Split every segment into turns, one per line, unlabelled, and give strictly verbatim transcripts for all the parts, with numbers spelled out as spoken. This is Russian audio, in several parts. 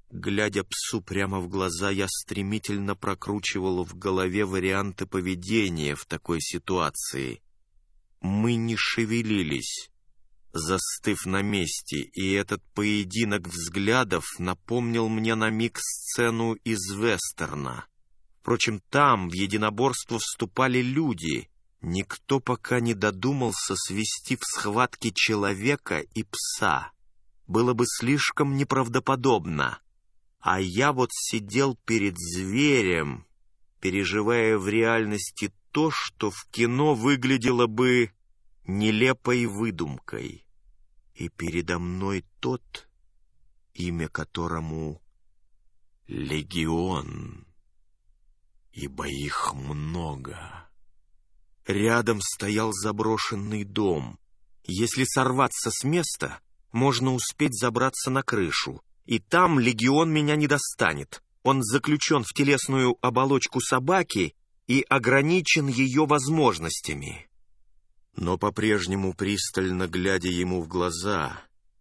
Глядя псу прямо в глаза, я стремительно прокручивал в голове варианты поведения в такой ситуации. Мы не шевелились, застыв на месте, и этот поединок взглядов напомнил мне на миг сцену из вестерна. Впрочем, там в единоборство вступали люди. Никто пока не додумался свести в схватке человека и пса. Было бы слишком неправдоподобно. А я вот сидел перед зверем, переживая в реальности то, что в кино выглядело бы нелепой выдумкой. И передо мной тот, имя которому Легион, ибо их много. Рядом стоял заброшенный дом. Если сорваться с места, можно успеть забраться на крышу. И там Легион меня не достанет. Он заключен в телесную оболочку собаки и ограничен ее возможностями. Но по-прежнему, пристально глядя ему в глаза,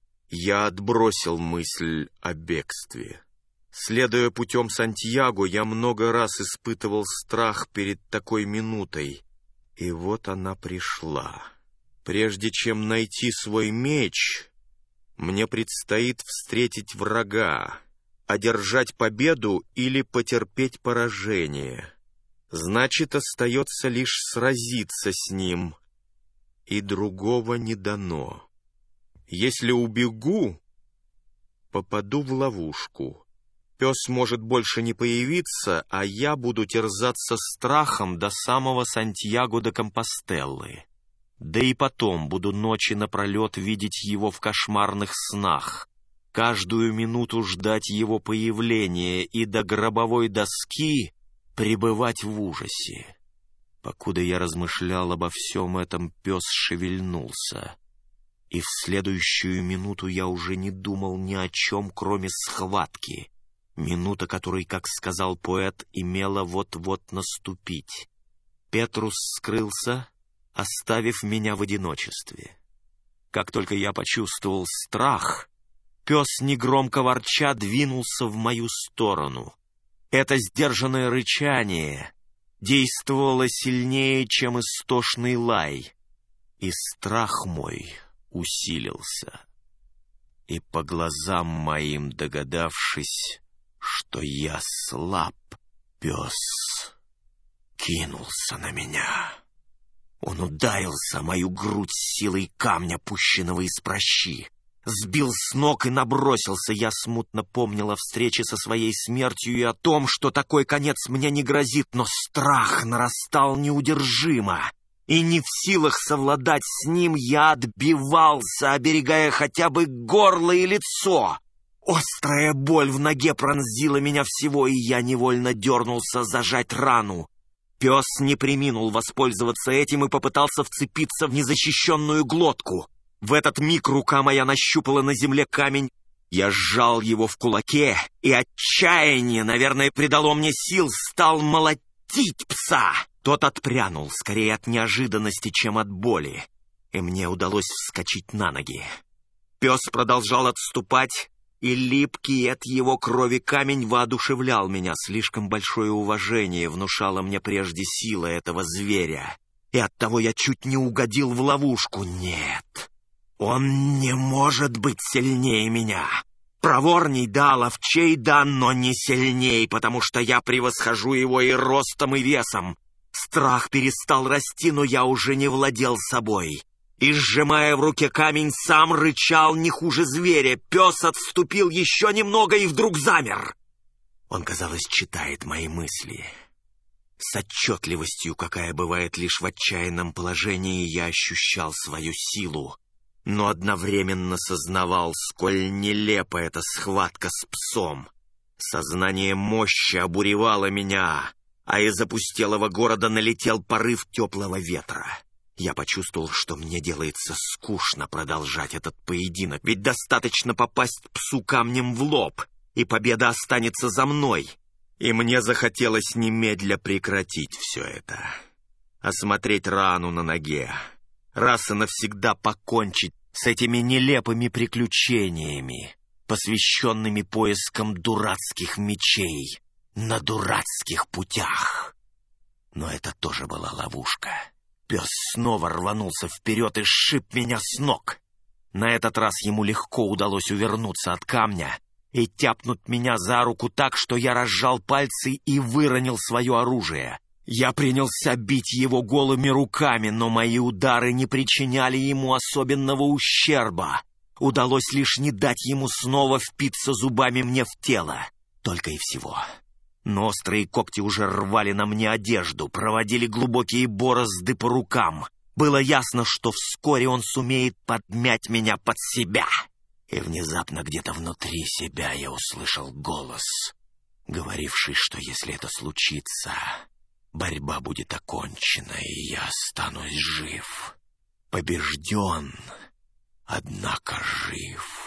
я отбросил мысль о бегстве. Следуя путем Сантьяго, я много раз испытывал страх перед такой минутой. И вот она пришла. Прежде чем найти свой меч, мне предстоит встретить врага, одержать победу или потерпеть поражение. Значит, остается лишь сразиться с ним, и другого не дано. Если убегу, попаду в ловушку. Пес может больше не появиться, а я буду терзаться страхом до самого Сантьяго де Компостеллы. Да и потом буду ночи напролет видеть его в кошмарных снах, каждую минуту ждать его появления и до гробовой доски пребывать в ужасе. Покуда я размышлял обо всем этом, пес шевельнулся, и в следующую минуту я уже не думал ни о чем, кроме схватки, минута которой, как сказал поэт, имела вот-вот наступить. Петрус скрылся, оставив меня в одиночестве. Как только я почувствовал страх, пес, негромко ворча, двинулся в мою сторону. Это сдержанное рычание действовало сильнее, чем истошный лай, и страх мой усилился. И по глазам моим догадавшись, что я слаб, пес кинулся на меня. Он ударился о мою грудь силой камня, пущенного из пращи. Сбил с ног и набросился. Я смутно помнил о встрече со своей смертью и о том, что такой конец мне не грозит, но страх нарастал неудержимо. И не в силах совладать с ним, я отбивался, оберегая хотя бы горло и лицо. Острая боль в ноге пронзила меня всего, и я невольно дернулся зажать рану. Пес не преминул воспользоваться этим и попытался вцепиться в незащищенную глотку. В этот миг рука моя нащупала на земле камень. Я сжал его в кулаке, и отчаяние, наверное, придало мне сил, стал молотить пса. Тот отпрянул, скорее от неожиданности, чем от боли, и мне удалось вскочить на ноги. Пес продолжал отступать, и липкий от его крови камень воодушевлял меня. Слишком большое уважение внушало мне прежде сила этого зверя, и оттого я чуть не угодил в ловушку. Нет, он не может быть сильнее меня. Проворней, да, ловчей, да, но не сильней, потому что я превосхожу его и ростом, и весом. Страх перестал расти, но я уже не владел собой. И, сжимая в руке камень, сам рычал не хуже зверя. Пес отступил еще немного и вдруг замер. Он, казалось, читает мои мысли. С отчетливостью, какая бывает лишь в отчаянном положении, я ощущал свою силу, но одновременно сознавал, сколь нелепа эта схватка с псом. Сознание мощи обуревало меня, а из опустелого города налетел порыв теплого ветра. Я почувствовал, что мне делается скучно продолжать этот поединок, ведь достаточно попасть псу камнем в лоб, и победа останется за мной. И мне захотелось немедля прекратить все это, осмотреть рану на ноге, раз и навсегда покончить с этими нелепыми приключениями. посвященными поискам дурацких мечей на дурацких путях. Но это тоже была ловушка. Пес снова рванулся вперед и сшиб меня с ног. На этот раз ему легко удалось увернуться от камня и тяпнуть меня за руку так, что я разжал пальцы и выронил свое оружие. Я принялся бить его голыми руками, но мои удары не причиняли ему особенного ущерба. Удалось лишь не дать ему снова впиться зубами мне в тело. Только и всего. Но острые когти уже рвали на мне одежду, проводили глубокие борозды по рукам. Было ясно, что вскоре он сумеет подмять меня под себя. И внезапно где-то внутри себя я услышал голос, говоривший, что если это случится, борьба будет окончена, и я останусь жив. Побежден, однако жив.